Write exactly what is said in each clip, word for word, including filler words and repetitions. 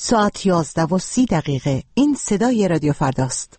ساعت یازده و سی دقیقه. این صدای رادیو فرداست.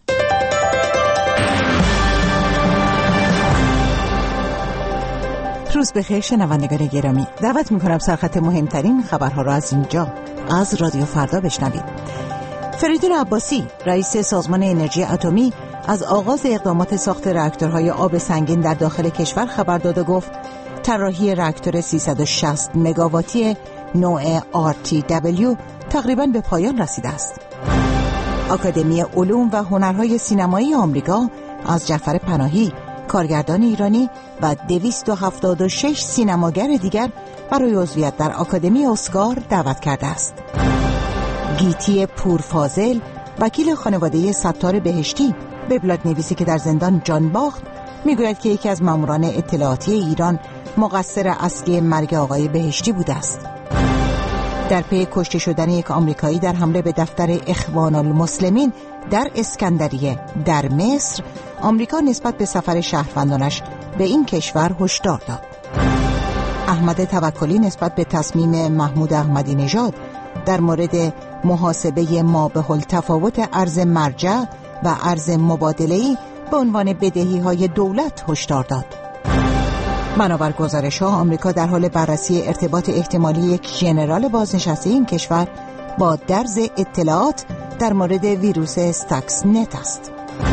روز بخیر شنوندگان گرامی، دعوت میکنم سرخط مهمترین خبرها را از اینجا از رادیو فردا بشنوید. فریدون عباسی رئیس سازمان انرژی اتمی از آغاز اقدامات ساخت راکتورهای آب سنگین در داخل کشور خبر داد و گفت طراحی راکتور سیصد و شصت مگاواتی نوع آر تی دبلیو تقریباً به پایان رسیده است. آکادمی علوم و هنرهای سینمایی آمریکا از جعفر پناهی، کارگردان ایرانی و دویست و هفتاد و شش سینماگر دیگر برای عضویت در آکادمی اسکار دعوت کرده است. گیتی پورفاضل، وکیل خانواده ستار بهشتی، به بلاگ نویسی که در زندان جان باخت، میگوید که یکی از ماموران اطلاعاتی ایران مقصر اصلی مرگ آقای بهشتی بوده است. در پی کشته شدن یک آمریکایی در حمله به دفتر اخوان المسلمین در اسکندریه در مصر، آمریکا نسبت به سفر شهروندانش به این کشور هشدار داد. احمد توکلی نسبت به تصمیم محمود احمدی نژاد در مورد محاسبه مابه‌التفاوت ارز مرجع و ارز مبادله‌ای به عنوان بدهی‌های دولت هشدار داد. بنابر گزارش‌ها آمریکا در حال بررسی ارتباط احتمالی یک ژنرال بازنشسته این کشور با درز اطلاعات در مورد ویروس استاکس نت است.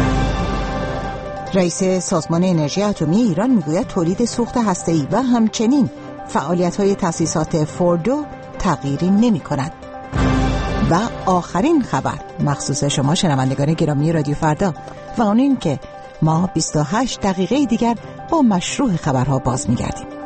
رئیس سازمان انرژی اتمی ایران میگوید تولید سوخت هسته‌ای و همچنین فعالیت‌های تأسیسات فوردو تغییری نمی‌کند. و آخرین خبر مخصوص شما شنوندگان گرامی رادیو فردا و اون این که ما بیست و هشت دقیقه دیگر با مشروع خبرها باز می‌گردیم.